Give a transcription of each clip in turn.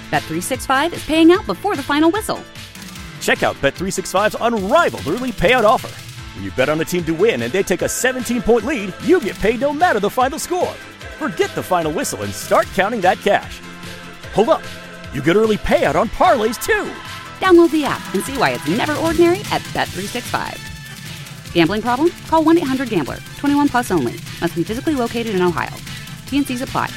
Bet365 is paying out before the final whistle. Check out Bet365's unrivaled early payout offer. When you bet on a team to win and they take a 17-point lead, you get paid no matter the final score. Forget the final whistle and start counting that cash. Hold up. You get early payout on parlays, too. Download the app and see why it's never ordinary at Bet365. Gambling problem? Call 1-800-GAMBLER. 21 plus only. Must be physically located in Ohio. T&Cs apply.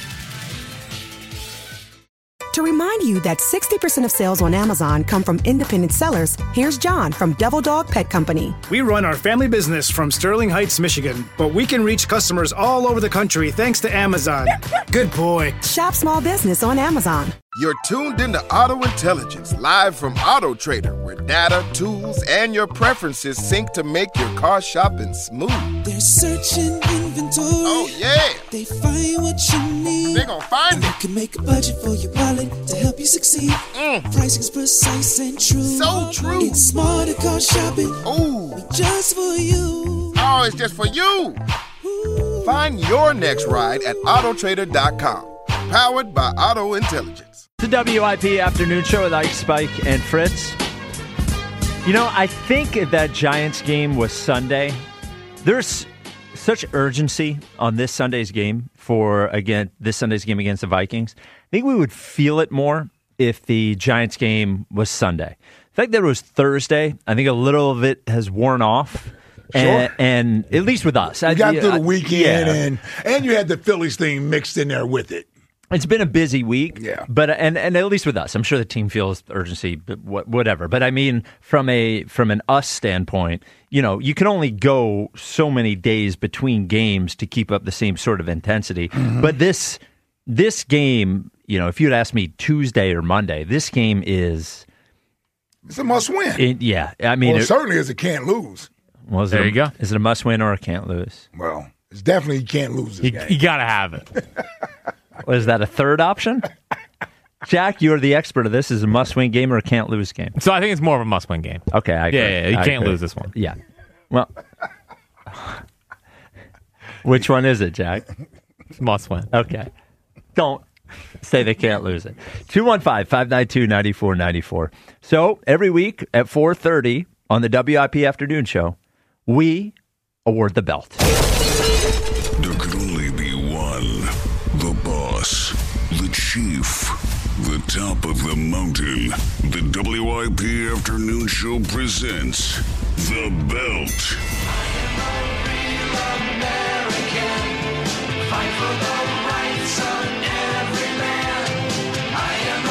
To remind you that 60% of sales on Amazon come from independent sellers, here's John from Devil Dog Pet Company. We run our family business from Sterling Heights, Michigan, but we can reach customers all over the country thanks to Amazon. Good boy. Shop small business on Amazon. You're tuned into Auto Intelligence, live from Auto Trader, where data, tools, and your preferences sync to make your car shopping smooth. They're searching inventory. Oh, yeah. They find what you need. They're gonna find it. You can make a budget for your wallet to help you succeed. Pricing's precise and true. So true. It's smarter car shopping. Ooh. Just for you. Oh, it's just for you. Ooh. Find your next ride at autotrader.com. Powered by Auto Intelligence. The WIP Afternoon Show with Ike, Spike, and Fritz. You know, I think if that Giants game was Sunday, there's such urgency on this Sunday's game this Sunday's game against the Vikings. I think we would feel it more if the Giants game was Sunday. The fact that it was Thursday, I think a little of it has worn off. Sure. And at least with us. You got through the weekend, and you had the Phillies thing mixed in there with it. It's been a busy week, yeah. But and at least with us, I'm sure the team feels urgency, but whatever. But I mean, from an us standpoint, you know, you can only go so many days between games to keep up the same sort of intensity. Mm-hmm. But this game, you know, if you'd asked me Tuesday or Monday, this game it's a must win. Yeah, I mean, it certainly is a can't lose. Well, there you go. Is it a must win or a can't lose? Well, it's definitely you can't lose this game. You got to have it. Was that a third option? Jack, you're the expert of this. Is it a must-win game or a can't-lose game? So I think it's more of a must-win game. Okay, I agree. Yeah, you can't lose this one. Yeah. Well, which one is it, Jack? Must-win. Okay. Don't say they can't lose it. 215-592-9494. So every week at 4:30 on the WIP Afternoon Show, we award the belt. There could only be one. The boss, the chief, the top of the mountain. The WIP Afternoon Show presents The Belt. I am a real American. Fight for the rights of every man. I am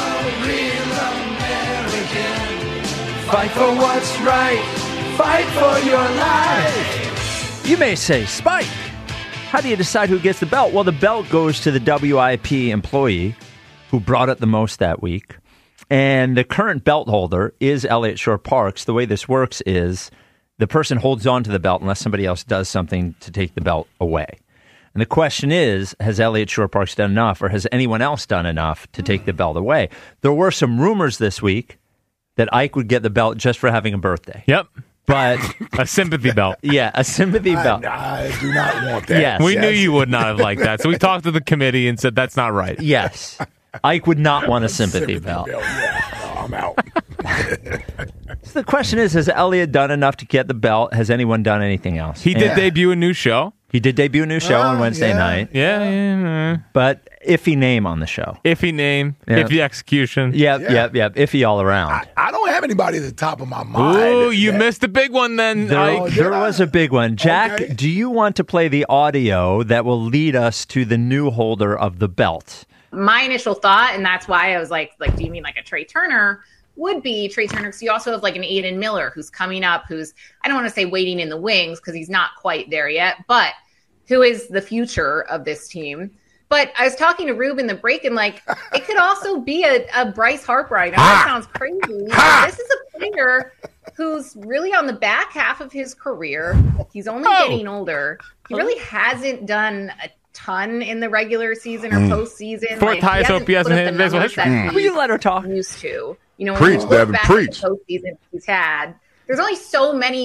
a real American. Fight for what's right. Fight for your life. You may say, Spike, how do you decide who gets the belt? Well, the belt goes to the WIP employee who brought it the most that week. And the current belt holder is Elliott Shore-Parks. The way this works is the person holds on to the belt unless somebody else does something to take the belt away. And the question is, has Elliott Shore-Parks done enough, or has anyone else done enough to take the belt away? There were some rumors this week that Ike would get the belt just for having a birthday. Yep. But a sympathy belt. Yeah, a sympathy belt. I do not want that. Yes. We knew you would not have liked that. So we talked to the committee and said that's not right. Yes. Ike would not want a sympathy belt. Yeah, no, I'm out. So the question is, has Elliott done enough to get the belt? Has anyone done anything else? He did debut a new show. He did debut a new show on Wednesday night. Yeah. But iffy name on the show. Iffy name, iffy execution. Yep. Iffy all around. I don't have anybody at the top of my mind. Ooh, you missed a big one then. There was a big one. Jack, do you want to play the audio that will lead us to the new holder of the belt? My initial thought, and that's why I was like, do you mean like a Trey Turner? Would be Trey Turner, because you also have like an Aiden Miller who's coming up, who's, I don't want to say waiting in the wings because he's not quite there yet, but who is the future of this team. But I was talking to Rube in the break, and like, it could also be a Bryce Harper. I know that sounds crazy. This is a player who's really on the back half of his career. He's only getting older. He really hasn't done a ton in the regular season or postseason. Fourth highest OPS in baseball history. Will you let her talk? Used to, you know, preach, when you look Devin, back preach. at the postseason he's had, there's only so many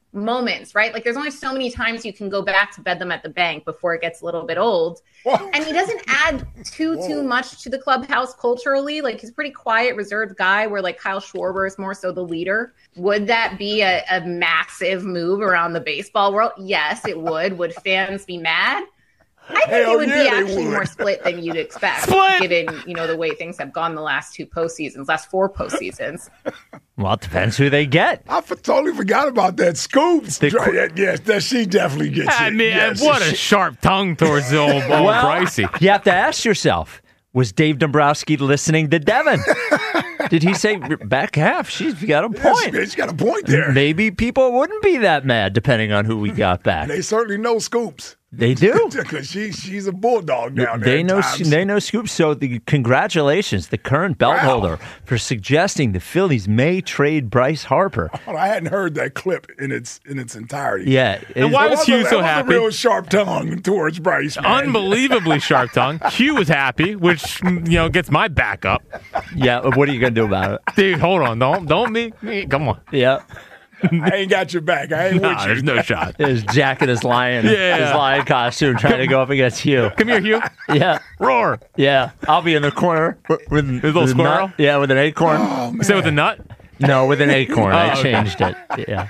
moments, right? Like there's only so many times you can go back to Bet Them at the Bank before it gets a little bit old. And he doesn't add too much to the clubhouse culturally. Like he's a pretty quiet, reserved guy where like Kyle Schwarber is more so the leader. Would that be a massive move around the baseball world? Yes, it would. Would fans be mad? I think it would be actually more split than you'd expect, given the way things have gone the last four postseasons. Well, it depends who they get. I totally forgot about that. Scoops. Yes, that she definitely gets it. I mean, yes. what a sharp tongue towards the old Brycey. You have to ask yourself, was Dave Dombrowski listening to Devin? Did he say back half? She's got a point. She's got a point there. Maybe people wouldn't be that mad depending on who we got back. They certainly know Scoops. They do, because she's a bulldog down there. They know Scoops. So congratulations, the current belt holder, for suggesting the Phillies may trade Bryce Harper. I hadn't heard that clip in its entirety. Yeah, and why was Hugh so happy? A real sharp tongue towards Bryce. Man. Unbelievably sharp tongue. Hugh was happy, which gets my back up. Yeah, what are you gonna do about it, dude? Hold on, don't me. Come on. Yeah. I ain't got your back. I ain't with you. There's no shot. His jacket is lion. Yeah. His lion costume trying to go up against Hugh. Come here, Hugh. Yeah. Roar. Yeah. I'll be in the corner with his little squirrel. Nut. Yeah, with an acorn. Oh, you said with a nut? No, with an acorn. I changed it. Yeah.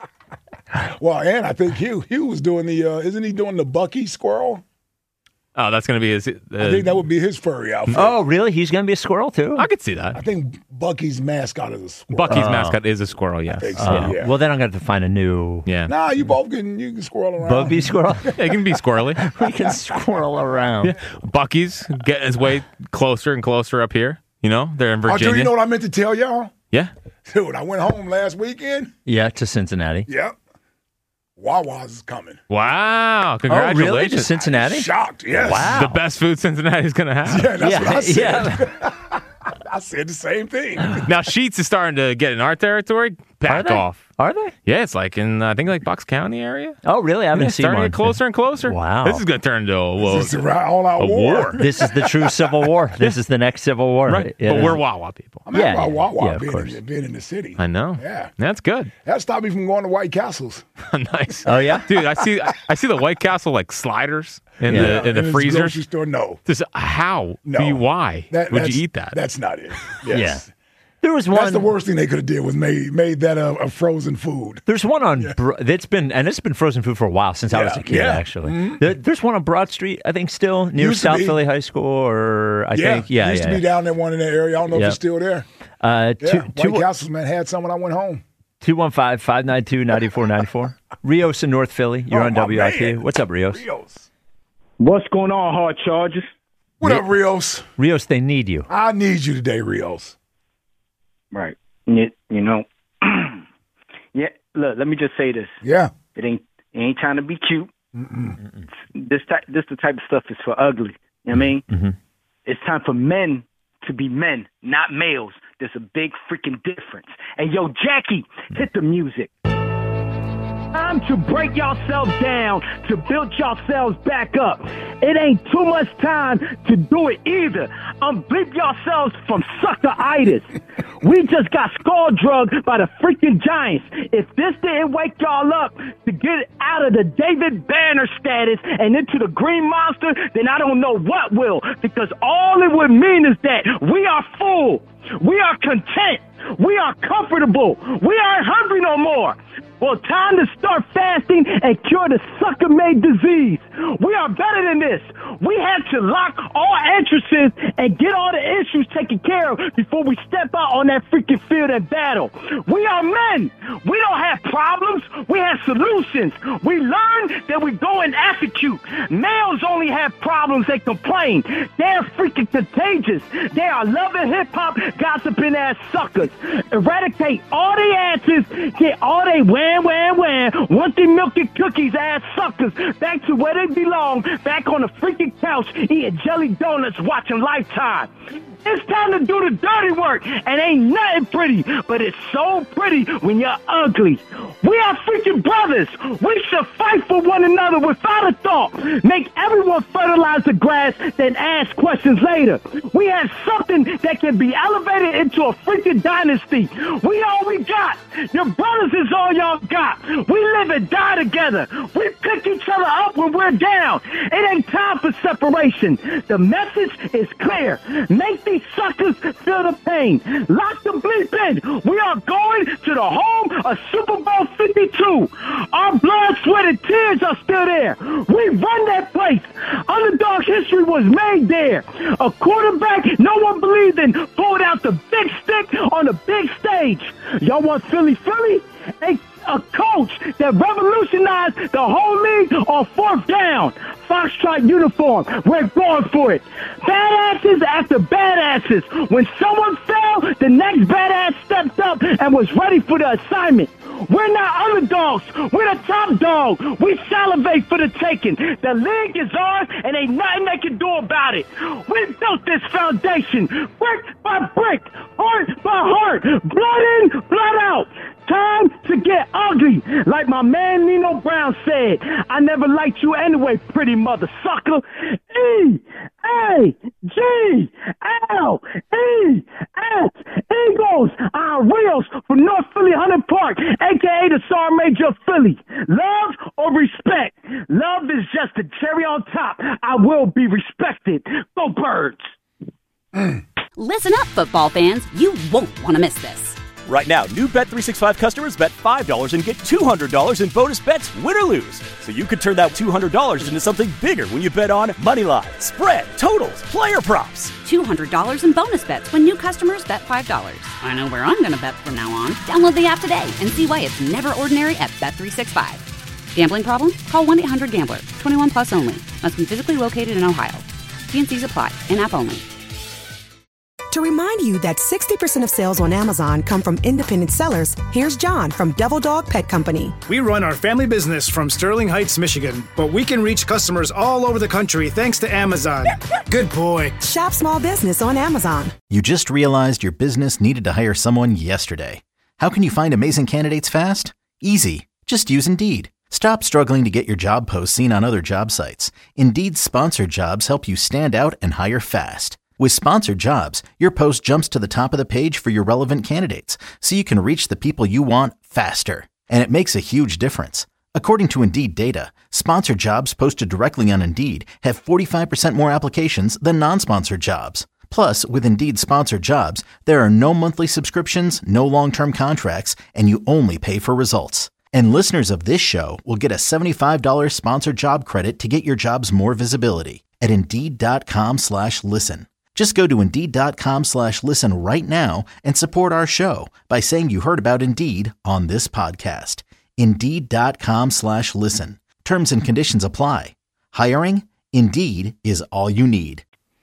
Well, and I think Hugh was doing isn't he doing the Bucky squirrel? Oh, that's going to be his. I think that would be his furry outfit. Oh, really? He's going to be a squirrel, too? I could see that. I think Bucky's mascot is a squirrel. Bucky's mascot is a squirrel, yeah. I think so, yeah. Well, then I'm going to have to find a new... Yeah. Nah, you can squirrel around. Bug be squirrel? Yeah, it can be squirrely. We can squirrel around. Yeah. Bucky's getting his way closer and closer up here. They're in Virginia. Oh, dude, you know what I meant to tell y'all? Yeah. Dude, I went home last weekend. Yeah, to Cincinnati. Yep. Wawa's is coming. Wow. Congratulations. Oh, really? To Cincinnati? I'm shocked, yes. Wow. The best food Cincinnati's going to have. Yeah, that's what I said. Yeah. I said the same thing. Now, Sheetz is starting to get in our territory. Back off. Are they? Yeah, it's like in, I think, Bucks County area. Oh, really? I haven't seen starting one. to get closer and closer. Wow. This is going to turn into a all-out war. This is the true Civil War. This is the next Civil War. Right. But we're Wawa people. I'm happy about Wawa being in the city. I know. Yeah. That's good. That stopped me from going to White Castles. Nice. Oh, yeah? Dude, I see the White Castle sliders in the freezers. Grocery store, no. How? No. Why would you eat that? That's not it. Yes. Yeah. There was one. That's the worst thing they could have did was made that a frozen food. There's one on it's been frozen food for a while since I was a kid. Actually, there's one on Broad Street. I think still near South Philly High School, or I think used to be down there one in that area. I don't know if it's still there. White Castles, man, had some when I went home. 215-592-9494. Rios in North Philly. You're on WIP. Man. What's up, Rios? What's going on, Hard Chargers? What up, Rios? Rios, they need you. I need you today, Rios. Right. Yeah, yeah, look, let me just say this. Yeah. It ain't trying to be cute. This the type of stuff is for ugly. You know what I mean? Mm-hmm. It's time for men to be men, not males. There's a big freaking difference. And yo, Jackie, hit the music. Time to break yourselves down, to build yourselves back up. It ain't too much time to do it either. Unbleep yourselves from suckeritis. We just got skull drugged by the freaking Giants. If this didn't wake y'all up to get out of the David Banner status and into the Green Monster, then I don't know what will. Because all it would mean is that we are full. We are content. We are comfortable. We aren't hungry no more. Well, time to start fasting and cure the sucker-made disease. We are better than this. We have to lock all entrances and get all the issues taken care of before we step out on that freaking field and battle. We are men. We don't have problems. We have solutions. We learn that we go and execute. Males only have problems and complain. They're freaking contagious. They are loving hip-hop, gossiping ass suckers. Eradicate all the answers. Get all they wham, want the milky cookies ass suckers back to where they belong, back on the freaking couch eating jelly donuts watching Lifetime. It's time to do the dirty work. And ain't nothing pretty, but it's so pretty when you're ugly. We are freaking brothers. We should fight for one another without a thought. Make everyone fertilize the grass, then ask questions later. We have something that can be elevated into a freaking dynasty. We all we got. Your brothers is all y'all got. We live and die together. We pick each other up when we're down. It ain't time for separation. The message is clear. Make these suckers feel the pain. Lock the bleep in. We are going to the home of Super Bowl 52. Our blood, sweat, and tears are still there. We run that place. Underdog history was made there. A quarterback no one believed in pulled out the big stick on the big stage. Y'all want Philly? A coach that revolutionized the whole league on fourth down. Foxtrot uniform. We're going for it. Badasses after badasses. When someone fell, the next badass stepped up and was ready for the assignment. We're not underdogs. We're the top dog. We salivate for the taking. The league is ours, and ain't nothing they can do about it. We built this foundation, brick by brick, heart by heart, blood in, blood out. Time to get ugly. Like my man Nino Brown said, I never liked you anyway, pretty mother sucker. E-A-G-L-E-S. Eagles are Rios from North Philly, Hunter Park, a.k.a. the Sergeant Major of Philly. Love or respect? Love is just the cherry on top. I will be respected. Go Birds. Listen up, football fans. You won't want to miss this. Right now, new Bet365 customers bet $5 and get $200 in bonus bets, win or lose. So you could turn that $200 into something bigger when you bet on moneyline, spread, totals, player props. $200 in bonus bets when new customers bet $5. I know where I'm going to bet from now on. Download the app today and see why it's never ordinary at Bet365. Gambling problem? Call 1-800-GAMBLER. 21 plus only. Must be physically located in Ohio. T&Cs apply. In-app only. To remind you that 60% of sales on Amazon come from independent sellers, here's John from Devil Dog Pet Company. We run our family business from Sterling Heights, Michigan, but we can reach customers all over the country thanks to Amazon. Good boy. Shop small business on Amazon. You just realized your business needed to hire someone yesterday. How can you find amazing candidates fast? Easy. Just use Indeed. Stop struggling to get your job posts seen on other job sites. Indeed's sponsored jobs help you stand out and hire fast. With sponsored jobs, your post jumps to the top of the page for your relevant candidates, so you can reach the people you want faster. And it makes a huge difference. According to Indeed data, sponsored jobs posted directly on Indeed have 45% more applications than non-sponsored jobs. Plus, with Indeed sponsored jobs, there are no monthly subscriptions, no long-term contracts, and you only pay for results. And listeners of this show will get a $75 sponsored job credit to get your jobs more visibility at Indeed.com/listen. Just go to Indeed.com/listen right now and support our show by saying you heard about Indeed on this podcast. Indeed.com/listen. Terms and conditions apply. Hiring? Indeed is all you need.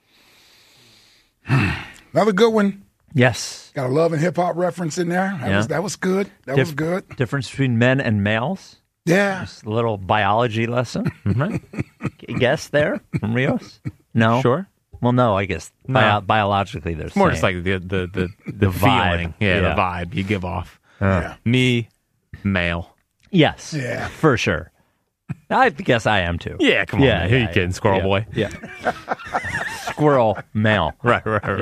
Another good one. Yes. Got a love and hip hop reference in there. That was good. That was good. Difference between men and males. Yeah. Just a little biology lesson. Guess there from Rios? No. Sure. Well, no, I guess biologically there's more just like the feeling, vibe. the vibe you give off. Me, male. Yes, yeah, for sure. I guess I am too. Yeah, come on. Yeah, Who you kidding, squirrel boy? Yeah, squirrel male. Right.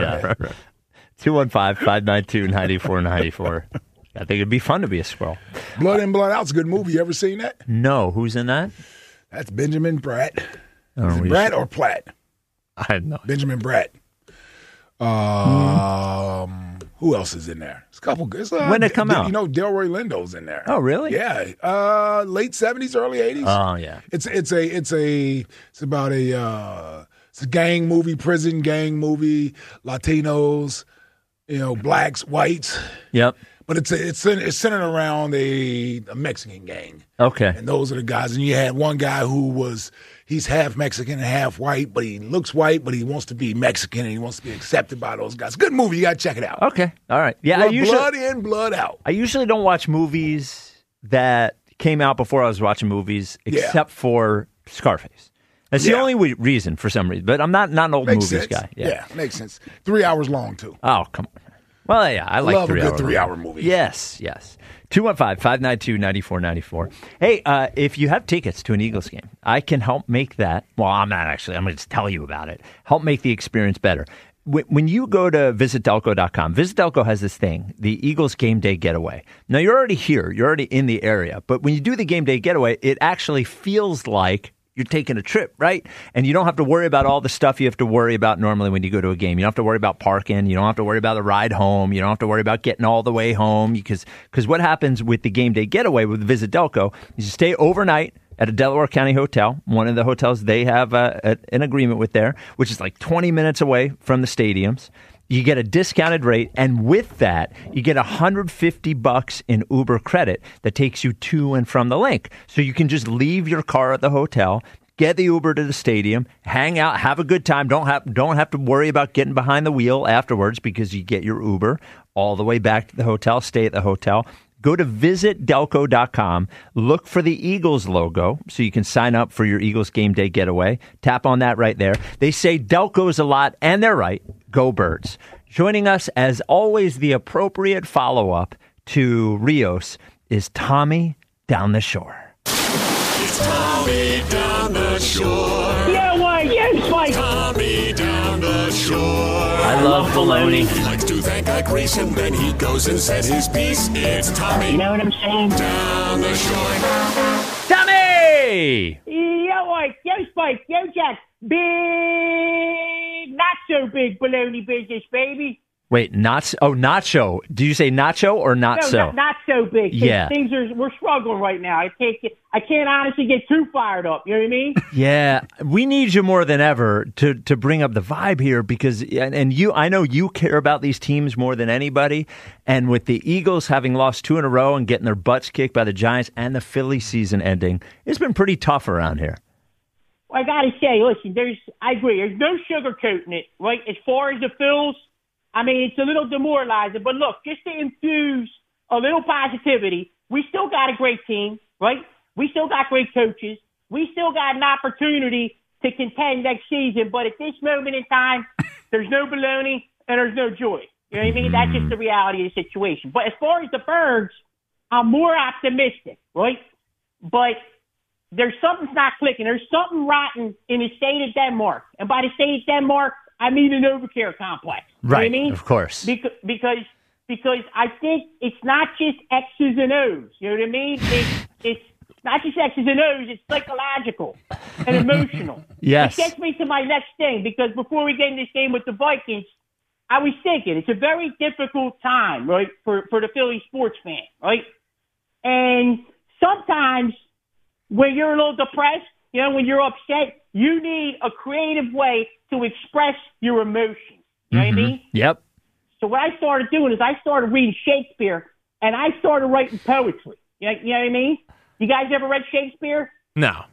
215-592-9494. I think it'd be fun to be a squirrel. Blood In, Blood Out's a good movie. You ever seen that? No. Who's in that? That's Benjamin Bratt. Is it we Bratt or Platt? I had no. Benjamin Bratt. Who else is in there? It's a couple good. When did it come out? You know, Delroy Lindo's in there. Oh, really? Yeah. Late 70s, early 80s. Oh, yeah. It's about it's a gang movie, prison gang movie, Latinos, blacks, whites. Yep. But it's centered around a Mexican gang. Okay. And those are the guys. And you had one guy he's half Mexican and half white, but he looks white, but he wants to be Mexican and he wants to be accepted by those guys. Good movie. You got to check it out. Okay. All right. Yeah. Blood In, Blood Out. I usually don't watch movies that came out before I was watching movies, except for Scarface. That's the only reason for some reason. But I'm not an old Makes movies sense. guy. Yeah, makes sense. 3 hours long, too. Oh, come on. Well, yeah, I like Love a 3 hour good 3 hour movie. Yes. 215-592-9494. Hey, if you have tickets to an Eagles game, I can help make that. Well, I'm not actually. I'm going to just tell you about it. Help make the experience better. When you go to visitdelco.com, Visit Delco has this thing, the Eagles Game Day Getaway. Now, you're already here. You're already in the area. But when you do the Game Day Getaway, it actually feels like you're taking a trip, right? And you don't have to worry about all the stuff you have to worry about normally when you go to a game. You don't have to worry about parking. You don't have to worry about the ride home. You don't have to worry about getting all the way home. Because what happens with the Game Day Getaway with Visit Delco is you stay overnight at a Delaware County hotel, one of the hotels they have an agreement with there, which is like 20 minutes away from the stadiums. You get a discounted rate, and with that, you get $150 in Uber credit that takes you to and from the link. So you can just leave your car at the hotel, get the Uber to the stadium, hang out, have a good time. Don't have to worry about getting behind the wheel afterwards because you get your Uber all the way back to the hotel, stay at the hotel. Go to visitdelco.com, look for the Eagles logo so you can sign up for your Eagles Game Day Getaway. Tap on that right there. They say Delco's a lot, and they're right. Go Birds. Joining us, as always, the appropriate follow-up to Rios is Tommy Down the Shore. It's Tommy Down the Shore. Yeah, why? Yes, Mike. Tommy Down the Shore. I love baloney. He likes to thank a Grease and then he goes and says his piece. It's Tommy. You know what I'm saying? Down the Shore. Tommy! Yo, Mike. Yo, Spike. Yo, Jack. Big, not so big baloney business, baby. Wait, nacho. Do you say nacho or not No, so? not so big. Yeah. We're struggling right now. I can't honestly get too fired up. You know what I mean? Yeah, we need you more than ever to bring up the vibe here because, and I know you care about these teams more than anybody. And with the Eagles having lost 2 in a row and getting their butts kicked by the Giants and the Philly season ending, it's been pretty tough around here. Well, I got to say, listen, I agree. There's no sugarcoating it, right? As far as the Phils, I mean, it's a little demoralizing. But look, just to infuse a little positivity, we still got a great team, right? We still got great coaches. We still got an opportunity to contend next season. But at this moment in time, there's no baloney and there's no joy. You know what I mean? That's just the reality of the situation. But as far as the Birds, I'm more optimistic, right? But there's something's not clicking. There's something rotten in the state of Denmark. And by the state of Denmark, I mean the Novacare complex. Right, You know what I mean? of course. Because I think it's not just X's and O's. You know what I mean? It's not just X's and O's. It's psychological and emotional. Yes. Which gets me to my next thing, because before we get in this game with the Vikings, I was thinking it's a very difficult time, right, for the Philly sports fan, right? And sometimes when you're a little depressed, you know, when you're upset, you need a creative way to express your emotions. You know what I mean? Yep. So what I started doing is I started reading Shakespeare, and I started writing poetry. You know what I mean? You guys ever read Shakespeare? No.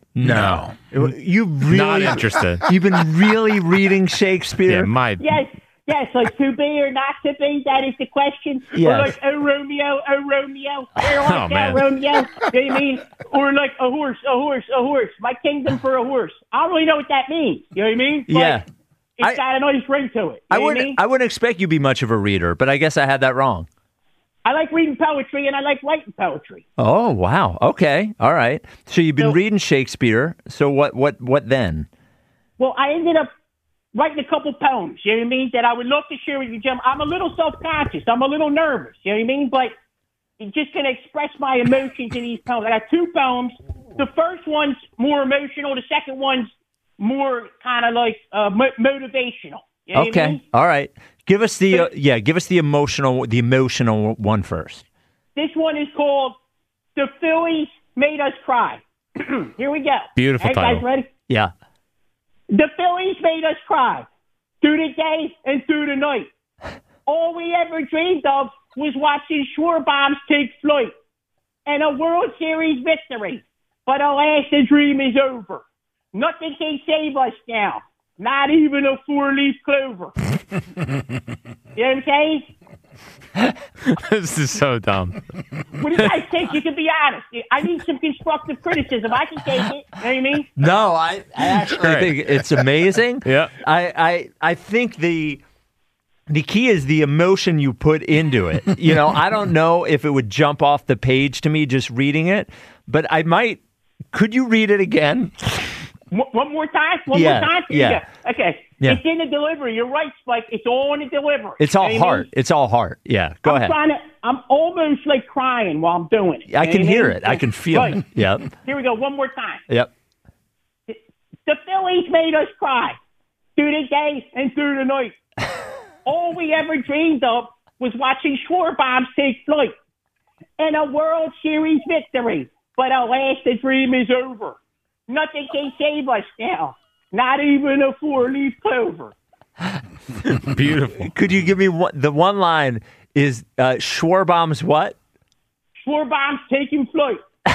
You really Not interested. You've been really reading Shakespeare? Yeah, Yes, like to be or not to be, that is the question. Yes. Or like, oh, Romeo. They're like Oh, man. Romeo. You know what I mean? Or like a horse. My kingdom for a horse. I don't really know what that means. You know what I mean? But Yeah. it's got a nice ring to it. You know what I mean? I wouldn't expect you to be much of a reader, but I guess I had that wrong. I like reading poetry, and I like writing poetry. Oh, wow. Okay. All right. So you've been reading Shakespeare. So what then? Well, I ended up writing a couple poems, you know what I mean, that I would love to share with you, Jim. I'm a little self-conscious. I'm a little nervous, you know what I mean? But I'm just going to express my emotions in these poems. I got 2 poems. The first one's more emotional. The second one's more kind of like motivational. You know what I mean? All right. Give us the emotional one first. This one is called "The Phillies Made Us Cry." Here we go. Beautiful Hey, title. guys ready? Yeah. The Phillies made us cry through the day and through the night. All we ever dreamed of was watching Schwarbombs take flight and a World Series victory. But alas, the dream is over. Nothing can save us now. Not even a 4-leaf clover. You know what I'm saying? This is so dumb. What do you guys think? You can be honest. I need some constructive criticism. I can take it. You know what I mean? No, I actually think it's amazing. Yeah. I think the key is the emotion you put into it. You know, I don't know if it would jump off the page to me just reading it, but I might. Could you read it again? One more time? One Yeah, more time? yeah. Okay. Yeah. It's in the delivery. You're right, Spike. It's all in the delivery. It's all You know what I heart. mean? It's all heart. Yeah. Go ahead. I'm almost like crying while I'm doing it. I You can know what hear mean? it. I can feel Right. it. Yep. Here we go. One more time. Yep. The Phillies made us cry through the day and through the night. All we ever dreamed of was watching Schwarbaums take flight and a World Series victory. But alas, the dream is over. Nothing can save us now. Not even a four-leaf clover. Beautiful. Could you give me the one line is Schwarbaum's what? Schwarbaums taking flight.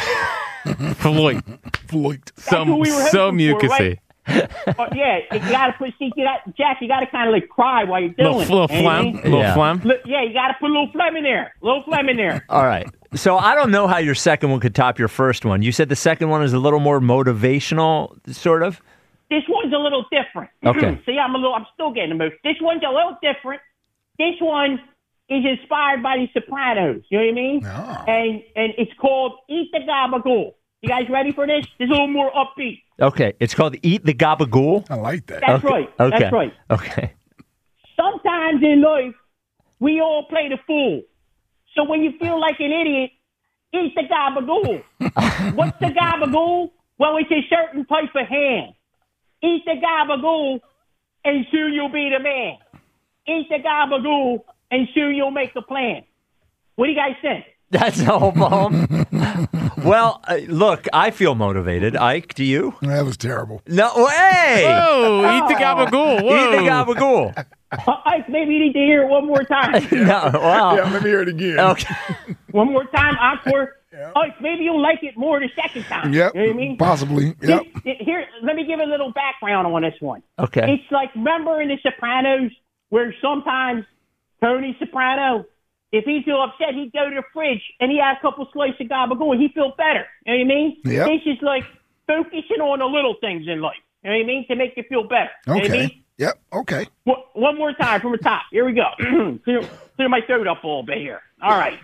Floyd. That's what we were So hoping for, mucusy. right? Yeah, you gotta put. See, Jack, you gotta kind of like cry while you're doing it. Little phlegm. Little phlegm. Yeah, you gotta put a little phlegm in there. Little phlegm in there. All right. So I don't know how your second one could top your first one. You said the second one is a little more motivational, sort of. This one's a little different. Okay. See, I'm still getting emotional. This one's a little different. This one is inspired by The Sopranos. You know what I mean? And it's called Eat the Gabagool. You guys ready for this? This is a little more upbeat. Okay. It's called Eat the Gabagool. I like that. That's right. Okay. That's right. Okay. Sometimes in life, we all play the fool. So when you feel like an idiot, eat the gabagool. What's the gabagool? Well, it's a certain type of hand. Eat the gabagool, and soon you'll be the man. Eat the gabagool, and soon you'll make a plan. What do you guys think? That's the whole poem. Well, look, I feel motivated. Ike, do you? That was terrible. No, hey! Whoa, eat the gabagool. Whoa. Eat the gabagool. Ike, maybe you need to hear it one more time. No, wow. Yeah, let me hear it again. Okay. One more time, encore. Ike, maybe you'll like it more the second time. Yep. You know what I mean? Possibly. Yep. Here, let me give a little background on this one. Okay. It's like, remember in The Sopranos where sometimes Tony Soprano, if he feel upset, he'd go to the fridge and he had a couple slices of gabagool and he'd feel better. You know what I mean? Yep. This is like focusing on the little things in life. You know what I mean? To make you feel better. You know what I mean? Okay. Yep. Okay. One more time from the top. Here we go. Clear my throat up a little bit here. All right.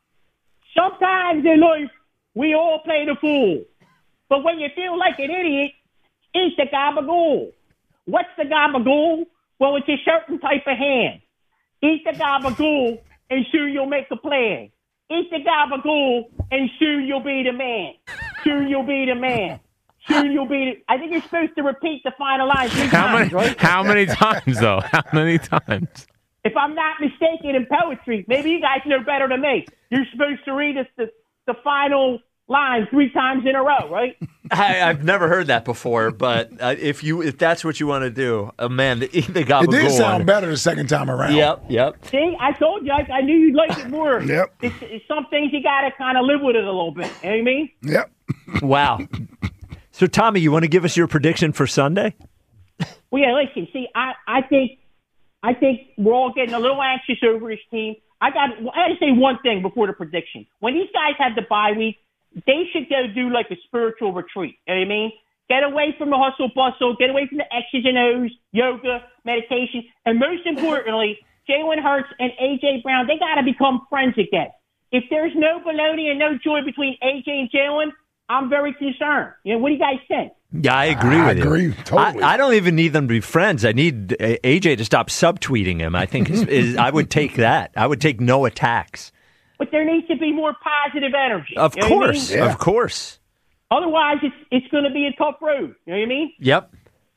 Sometimes in life, we all play the fool. But when you feel like an idiot, eat the gabagool. What's the gabagool? Well, it's a certain type of hand. Eat the gabagool, and soon you'll make a plan. Eat the gabagool, and soon you'll be the man. Soon you'll be the man. Soon you'll be the... I think you're supposed to repeat the final line 3 times, right? How many times, though? How many times? If I'm not mistaken in poetry, maybe you guys know better than me. You're supposed to read the final line 3 times in a row, right? I've never heard that before, but if that's what you want to do, man, the gabagool. It did sound one. better the second time around. Yep. See, I told you, I knew you'd like it more. Yep. It's some things you got to kind of live with it a little bit. You know what I mean? Yep. Wow. So, Tommy, you want to give us your prediction for Sunday? Well, yeah, listen, see, I think we're all getting a little anxious over his team. I got to say one thing before the prediction. When these guys have the bye week, they should go do like a spiritual retreat. You know what I mean? Get away from the hustle bustle, get away from the X's and O's, yoga, meditation, and most importantly, Jalen Hurts and A.J. Brown, they got to become friends again. If there's no baloney and no joy between A.J. and Jalen, I'm very concerned. You know, what do you guys think? Yeah, I agree with you. I agree, totally. I don't even need them to be friends. I need AJ to stop subtweeting him. I think I would take that. I would take no attacks. But there needs to be more positive energy. Of You know what I course, mean? of course. Otherwise, it's going to be a tough road. You know what I mean? Yep.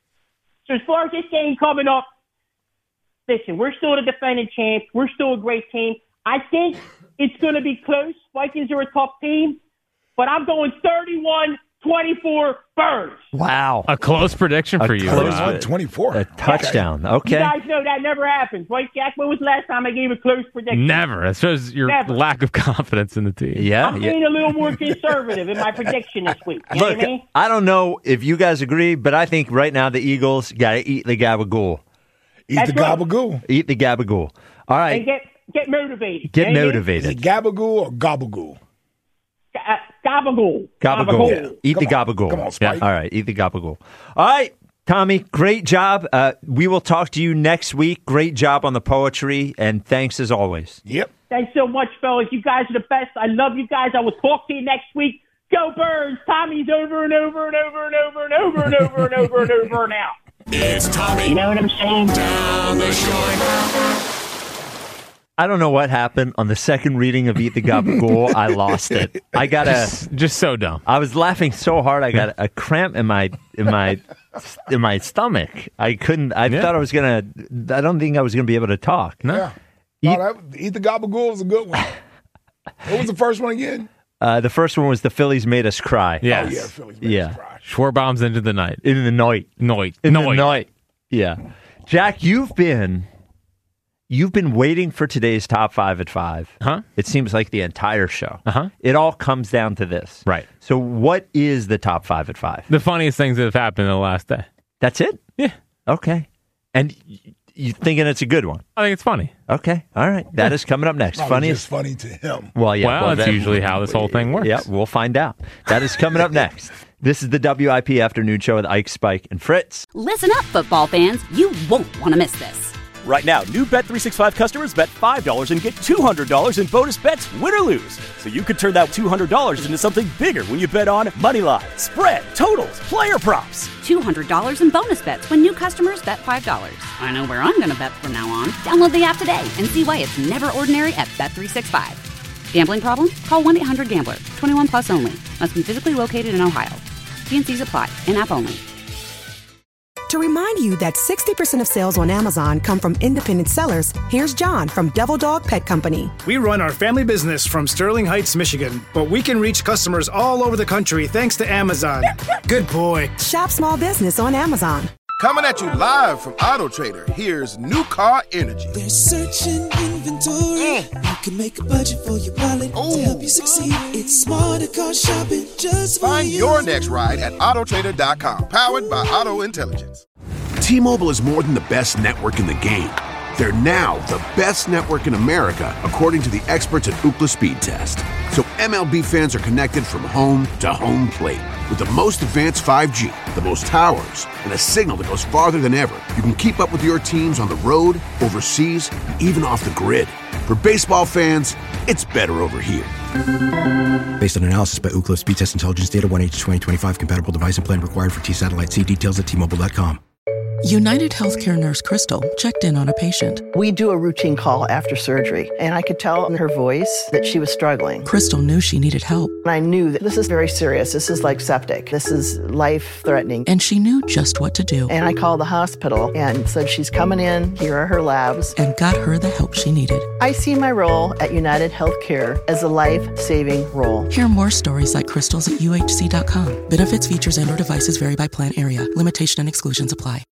So as far as this game coming up, listen, we're still the defending champs. We're still a great team. I think it's going to be close. Vikings are a tough team. But I'm going 31-24 Birds. Wow. A close prediction for you. 31-24. A touchdown. Okay. You guys know that never happens, right, Jack? When was the last time I gave a close prediction? Never. That shows your Never. lack of confidence in the team. Yeah. I'm being a little more conservative in my prediction this week. You know Look, what I mean? I don't know if you guys agree, but I think right now the Eagles got to eat the gabagool. Eat the gabagool. Eat the gabagool. All right. And get motivated. Get You know what I mean? motivated. Is it gabagool or gabagool? Gabagool. Gabagool. Eat the gabagool. Come on, Spike. All right, eat the gabagool. All right, Tommy, great job. We will talk to you next week. Great job on the poetry, and thanks as always. Yep. Thanks so much, fellas. You guys are the best. I love you guys. I will talk to you next week. Go Birds. Tommy's over and over and over and over and over and over and over and over now. It's Tommy. You know what I'm saying? Down the shore. I don't know what happened on the second reading of Eat the Gabagool. I lost it. I got just so dumb. I was laughing so hard I got a cramp in my stomach. I couldn't. I thought I was gonna. I don't think I was gonna be able to talk. No. Eat the Gabagool was a good one. What was the first one again? The first one was The Phillies Made Us Cry. Yes. Oh, yeah, Phillies made us cry. Schwarbaum's Into the Night. In the night. In the night. Yeah. Jack, you've been waiting for today's top 5 at 5. Huh? It seems like the entire show. Uh-huh. It all comes down to this. Right. So what is the top 5 at 5? The funniest things that have happened in the last day. That's it? Yeah. Okay. And you thinking it's a good one? I think it's funny. Okay. All right. That is coming up next. Probably just funny to him. Well, yeah. Well, that's usually how this whole thing works. Yeah, we'll find out. That is coming up next. This is the WIP Afternoon Show with Ike, Spike, and Fritz. Listen up, football fans. You won't want to miss this. Right now, new Bet365 customers bet $5 and get $200 in bonus bets, win or lose. So you could turn that $200 into something bigger when you bet on money line, spread, totals, player props. $200 in bonus bets when new customers bet $5. I know where I'm going to bet from now on. Download the app today and see why it's never ordinary at Bet365. Gambling problem? Call 1-800-GAMBLER. 21 plus only. Must be physically located in Ohio. T&Cs apply. In-app only. To remind you that 60% of sales on Amazon come from independent sellers, here's John from Devil Dog Pet Company. We run our family business from Sterling Heights, Michigan, but we can reach customers all over the country thanks to Amazon. Good boy. Shop small business on Amazon. Coming at you live from Auto Trader, here's New Car Energy. They're searching inventory. You can make a budget for your wallet to help you succeed. It's smarter car shopping just for Find you. your next ride at autotrader.com, powered by Auto Intelligence. T-Mobile is more than the best network in the game. They're now the best network in America, according to the experts at Ookla Speed Test. So MLB fans are connected from home to home plate. With the most advanced 5G, the most towers, and a signal that goes farther than ever, you can keep up with your teams on the road, overseas, and even off the grid. For baseball fans, it's better over here. Based on analysis by Ookla Speed Test Intelligence Data, 1H2025 compatible device and plan required for T-Satellite. See details at T-Mobile.com. United Healthcare nurse Crystal checked in on a patient. We do a routine call after surgery, and I could tell in her voice that she was struggling. Crystal knew she needed help. And I knew that this is very serious. This is like septic. This is life-threatening. And she knew just what to do. And I called the hospital and said, she's coming in. Here are her labs. And got her the help she needed. I see my role at United Healthcare as a life-saving role. Hear more stories like Crystal's at UHC.com. Benefits, features, and/or devices vary by plan area. Limitation and exclusions apply.